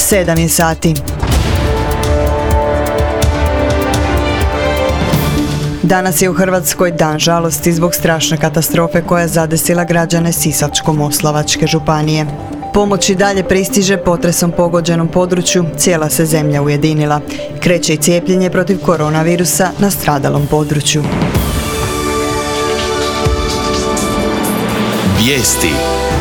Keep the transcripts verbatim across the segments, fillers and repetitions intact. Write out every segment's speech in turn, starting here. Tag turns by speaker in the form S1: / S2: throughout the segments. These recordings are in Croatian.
S1: sedam je sati. Danas je u Hrvatskoj dan žalosti zbog strašne katastrofe koja je zadesila građane Sisačko-moslavačke županije. Pomoć i dalje pristiže potresom pogođenom području, cijela se zemlja ujedinila. Kreće i cijepljenje protiv koronavirusa na stradalom području.
S2: Vijesti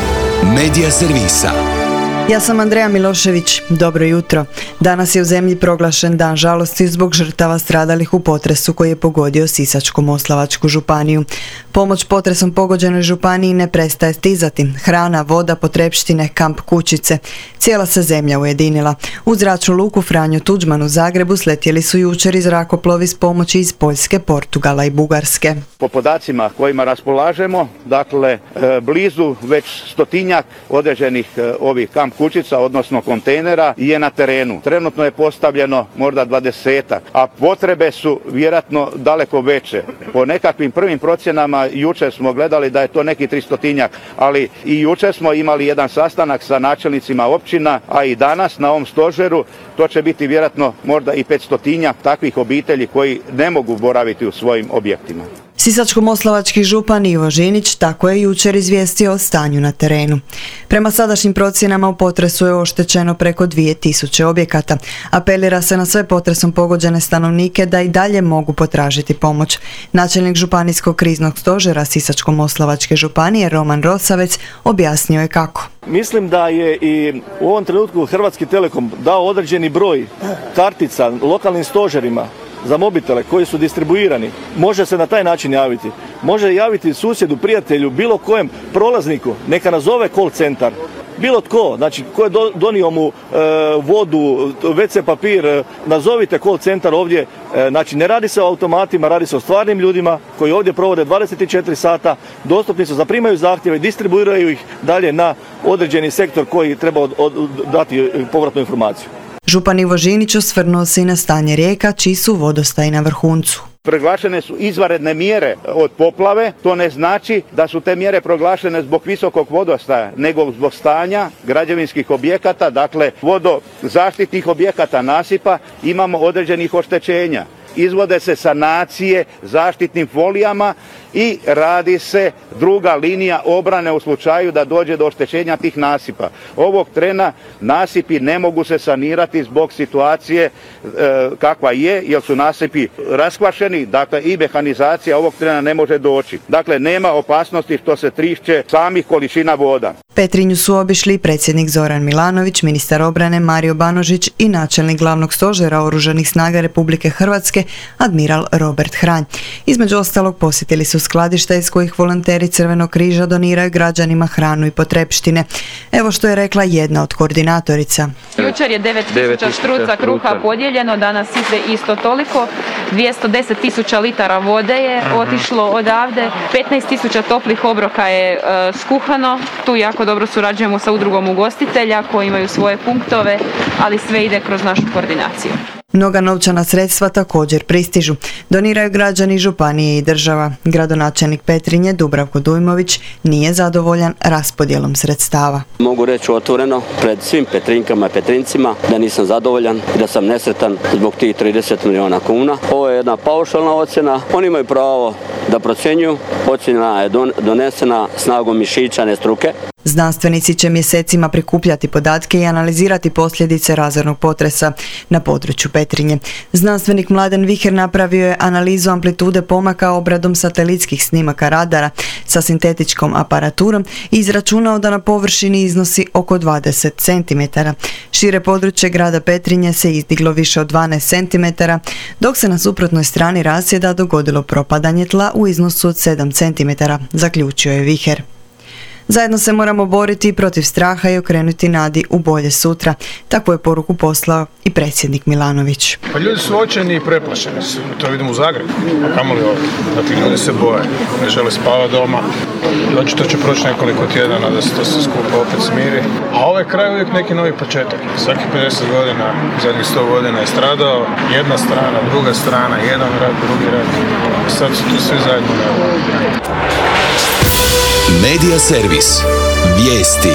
S2: Medija servisa.
S1: Ja sam Andreja Milošević, dobro jutro. Danas je u zemlji proglašen dan žalosti zbog žrtava stradalih u potresu koji je pogodio Sisačko-moslavačku županiju. Pomoć potresom pogođenoj županiji ne prestaje stizati. Hrana, voda, potrepštine, kamp kućice. Cijela se zemlja ujedinila. U zračnu luku Franjo Tuđman u Zagrebu sletjeli su jučer i zrakoplovi s pomoći iz Poljske, Portugala i Bugarske.
S3: Po podacima kojima raspolažemo, dakle blizu već stotinjak određenih ovih kamp kućica, odnosno kontejnera, je na terenu. Trenutno je postavljeno možda dvadesetak, a potrebe su vjerojatno daleko veće. Po nekakvim prvim procjenama jučer smo gledali da je to neki tristotinjak, ali i jučer smo imali jedan sastanak sa načelnicima općina, a i danas na ovom stožeru to će biti vjerojatno možda i petstotinjak takvih obitelji koji ne mogu boraviti u svojim objektima.
S1: Sisačko-moslavački župan Ivo Žinić tako je jučer izvijestio o stanju na terenu. Prema sadašnjim procjenama u potresu je oštećeno preko dvije tisuće objekata. Apelira se na sve potresom pogođene stanovnike da i dalje mogu potražiti pomoć. Načelnik županijskog kriznog stožera Sisačko-moslavačke županije Roman Rosavec objasnio je kako.
S4: Mislim da je i u ovom trenutku Hrvatski Telekom dao određeni broj kartica lokalnim stožerima za mobitele koji su distribuirani. Može se na taj način javiti. Može javiti susjedu, prijatelju, bilo kojem prolazniku, neka nazove call centar. Bilo tko, znači ko je donio mu e, vodu, ve ce papir, e, nazovite call centar ovdje. E, znači ne radi se o automatima, radi se o stvarnim ljudima koji ovdje provode dvadeset četiri sata, dostupni su, zaprimaju zahtjeve i distribuiraju ih dalje na određeni sektor koji treba od, od, dati povratnu informaciju.
S1: Župan Ivo Žinić osvrnuo se i na stanje rijeka, čiji su vodostaji na vrhuncu.
S3: Proglašene su izvanredne mjere od poplave, to ne znači da su te mjere proglašene zbog visokog vodostaja, nego zbog stanja građevinskih objekata, dakle vodozaštitnih objekata, nasipa, imamo određenih oštećenja. Izvode se sanacije zaštitnim folijama i radi se druga linija obrane u slučaju da dođe do oštećenja tih nasipa. Ovog trena nasipi ne mogu se sanirati zbog situacije e, kakva je, jer su nasipi raskvašeni, dakle i mehanizacija ovog trena ne može doći. Dakle, nema opasnosti što se trišće samih količina voda.
S1: Petrinju su obišli predsjednik Zoran Milanović, ministar obrane Mario Banožić i načelnik glavnog stožera Oružanih snaga Republike Hrvatske, admiral Robert Hranj. Između ostalog posjetili su skladišta iz kojih volonteri Crvenog križa doniraju građanima hranu i potrepštine. Evo što je rekla jedna od koordinatorica.
S5: Jučer je devet tisuća štruca kruha podijeljeno, danas ide isto toliko. dvjesto deset tisuća litara vode je otišlo odavde, petnaest tisuća toplih obroka je e, skuhano. Tu jako dobro surađujemo sa udrugom ugostitelja koji imaju svoje punktove, ali sve ide kroz našu koordinaciju.
S1: Mnoga novčana sredstva također pristižu. Doniraju građani županije i država. Gradonačelnik Petrinje Dubravko Dujmović nije zadovoljan raspodjelom sredstava.
S6: Mogu reći otvoreno pred svim Petrinkama i Petrincima da nisam zadovoljan i da sam nesretan zbog tih trideset milijuna kuna. Ovo je jedna paušalna ocjena. Oni imaju pravo da procjenjuju. Ocjena je donesena snagom mišića, ne struke.
S1: Znanstvenici će mjesecima prikupljati podatke i analizirati posljedice razornog potresa na području Petrinje. Znanstvenik Mladen Viher napravio je analizu amplitude pomaka obradom satelitskih snimaka radara sa sintetičkom aparaturom i izračunao da na površini iznosi oko dvadeset centimetara. Šire područje grada Petrinje se izdiglo više od dvanaest centimetara, dok se na suprotnoj strani rasjeda dogodilo propadanje tla u iznosu od sedam centimetara, zaključio je Viher. Zajedno se moramo boriti protiv straha i okrenuti nadi u bolje sutra. Takvu je poruku poslao i predsjednik Milanović.
S7: Pa ljudi su očajni i preplašeni su. To vidimo u Zagrebu. A kamoli ovdje. Dakle, ljudi se boje. Ne žele spavati doma. Očito će proći nekoliko tjedana da se to sve skupa opet smiri. A ovaj kraj uvijek neki novi početak. Svaki pedeset godina, zadnjih sto godina je stradao. Jedna strana, druga strana, jedan rat, drugi rat. Sad su tu svi zajedno nevo.
S2: Medija servis. Vijesti.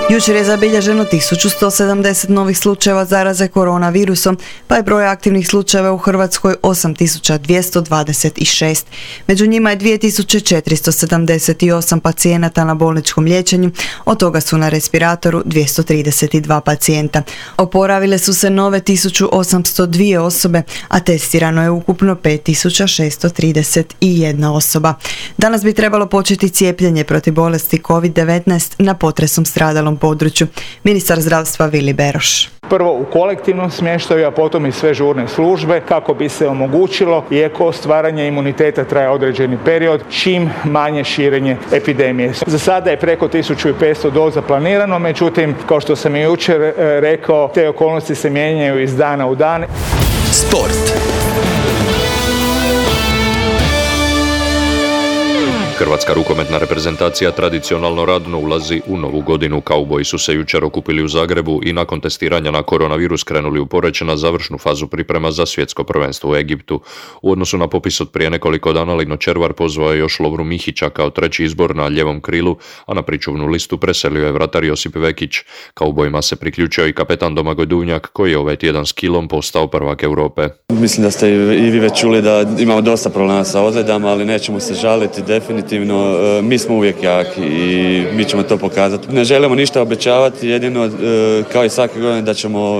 S1: Jučer je zabilježeno tisuću sto sedamdeset novih slučajeva zaraze koronavirusom, pa je broj aktivnih slučajeva u Hrvatskoj osam tisuća dvjesto dvadeset šest. Među njima je dvije tisuće četiristo sedamdeset osam pacijenata na bolničkom liječenju, od toga su na respiratoru dvjesto trideset dva pacijenta. Oporavile su se nove tisuću osamsto dvije osobe, a testirano je ukupno pet tisuća šesto trideset jedna osoba. Danas bi trebalo početi cijepljenje protiv bolesti kovid devetnaest na potresom stradalom području. Ministar zdravstva Vili Beroš.
S8: Prvo u kolektivnom smještaju, a potom i sve žurne službe kako bi se omogućilo, iako stvaranje imuniteta traje određeni period, čim manje širenje epidemije. Za sada je preko tisuću petsto doza planirano, međutim, kao što sam i jučer rekao, te okolnosti se mijenjaju iz dana u dan.
S2: Sport.
S9: Hrvatska rukometna reprezentacija tradicionalno radno ulazi u novu godinu. Kauboji su se jučer okupili u Zagrebu i nakon testiranja na koronavirus krenuli u Poreč na završnu fazu priprema za svjetsko prvenstvo u Egiptu. U odnosu na popis od prije nekoliko dana Lino Červar pozvao je još Lovru Mihića kao treći izbor na ljevom krilu, a na pričuvnu listu preselio je vratar Josip Vekić. Kaubojima se priključio i kapetan Domagoj Duvnjak, koji je ovaj tjedan s kilom postao prvak Europe.
S10: Mislim da ste i vi već čuli da imamo dosta problema sa ozljedama, ali nećemo se žaliti definitivno. Mi smo uvijek jaki i mi ćemo to pokazati. Ne želimo ništa obećavati, jedino kao i svake godine da ćemo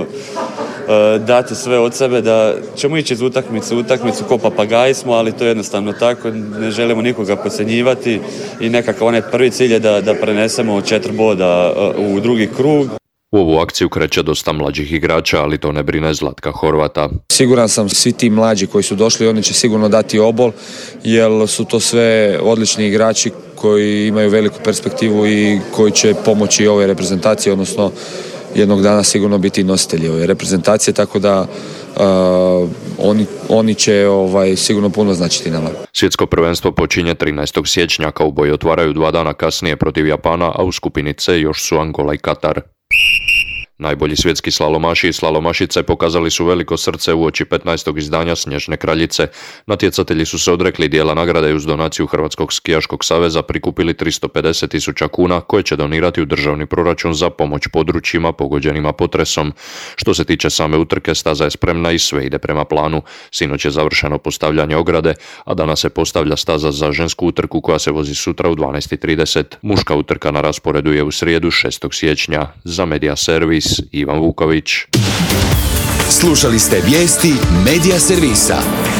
S10: dati sve od sebe, da ćemo ići iz utakmice u utakmicu, ko papagaji smo, ali to je jednostavno tako. Ne želimo nikoga podcjenjivati i nekako onaj prvi cilj je da, da prenesemo četiri boda u drugi krug.
S9: U ovu akciju kreće dosta mlađih igrača, ali to ne brine Zlatka Horvata.
S11: Siguran sam, svi ti mlađi koji su došli, oni će sigurno dati obol, jer su to sve odlični igrači koji imaju veliku perspektivu i koji će pomoći ovoj reprezentaciji, odnosno jednog dana sigurno biti nositelji ove reprezentacije, tako da uh, oni, oni će ovaj, sigurno puno značiti nama.
S9: Svjetsko prvenstvo počinje trinaestog siječnja, Kauboji otvaraju dva dana kasnije protiv Japana, a u skupini C još su Angola i Katar. Najbolji svjetski slalomaši i slalomašice pokazali su veliko srce uoči petnaestog izdanja Snježne kraljice. Natjecatelji su se odrekli dijela nagrade i uz donaciju Hrvatskog skijaškog saveza prikupili tristo pedeset tisuća kuna koje će donirati u državni proračun za pomoć područjima pogođenima potresom. Što se tiče same utrke, staza je spremna i sve ide prema planu. Sinoć je završeno postavljanje ograde, a danas se postavlja staza za žensku utrku koja se vozi sutra u dvanaest i trideset. Muška utrka na rasporedu je u srijedu šestog siječnja. Za Media Servis Ivan Vuković.
S2: Slušali ste vijesti Media Servisa.